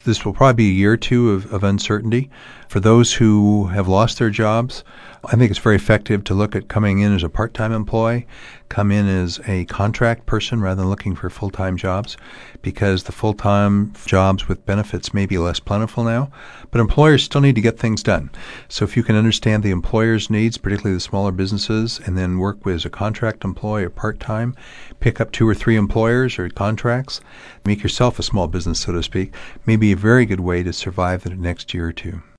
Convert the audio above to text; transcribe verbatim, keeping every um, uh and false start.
This will probably be a year or two of, of uncertainty. For those who have lost their jobs, I think it's very effective to look at coming in as a part-time employee, come in as a contract person rather than looking for full-time jobs, because the full-time jobs with benefits may be less plentiful now, but employers still need to get things done. So if you can understand the employer's needs, particularly the smaller businesses, and then work with as a contract employee or part-time, pick up two or three employers or contracts, make yourself a small business, so to speak, may be a very good way to survive the next year or two.